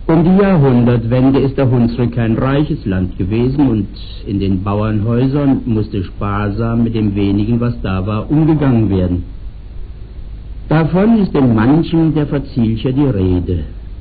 Um die Jahrhundertwende ist der Hunsrück kein reiches Land gewesen und in den Bauernhäusern musste sparsam mit dem wenigen, was da war, umgegangen werden. Davon ist in manchem der Verzieher die Rede.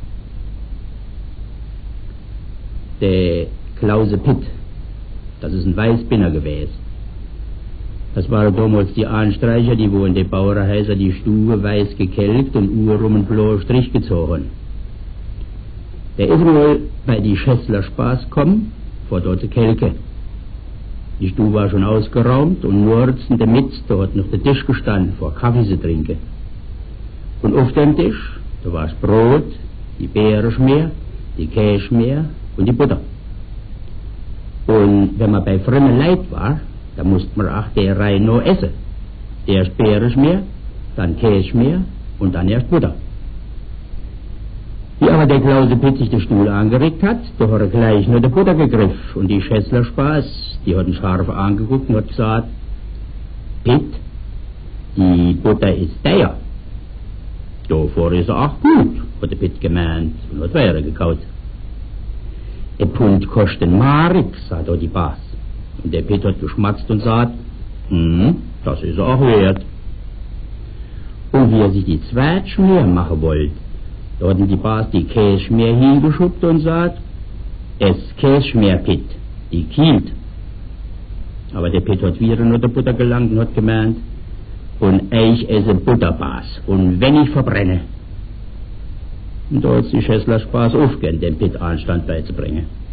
Der Klause Pitt, das ist ein Weißbinner gewesen. Das waren damals die Anstreicher, die wo in den Bauernhäusern die Stube weiß gekelkt und urum einen blauen Strich gezogen. Der ist wohl bei die Schässler Spaß gekommen, vor dort die Kelke. Die Stube war schon ausgeraumt und nur in der Mitte, da hat noch der Tisch gestanden, vor Kaffee zu trinken. Und auf dem Tisch, da war das Brot, die Beerenschmier, die Käschmier und die Butter. Und wenn man bei fremden Leid war, da musste man auch der Reihe noch essen. Erst Beerenschmier, dann Käschmier und dann erst Butter. Wie aber der Klause Pitt sich den Stuhl angeregt hat, da hat er gleich nur der Butter gegriffen. Und die Schässler Spaß, die hat ihn scharf angeguckt und hat gesagt, Pitt, die Butter ist teuer. Davor ist er auch gut, hat der Pitt gemeint und hat weiter gekaut. Ein Pfund kostet ein Mark, sagt er die Baas. Und der Pitt hat geschmatzt und sagt, das ist er auch wert. Und wie er sich die Zweitschmier machen wollte, da hatten die Baas die Käschmier hingeschubbt und sagt, es Käschmier, Pitt, die kielt. Aber der Pitt hat wieder nur der Butter gelangt und hat gemeint, und ich esse Butterbaas, und wenn ich verbrenne. Und da hat die Schässler Spaß aufgehend, den Pitt Anstand beizubringen.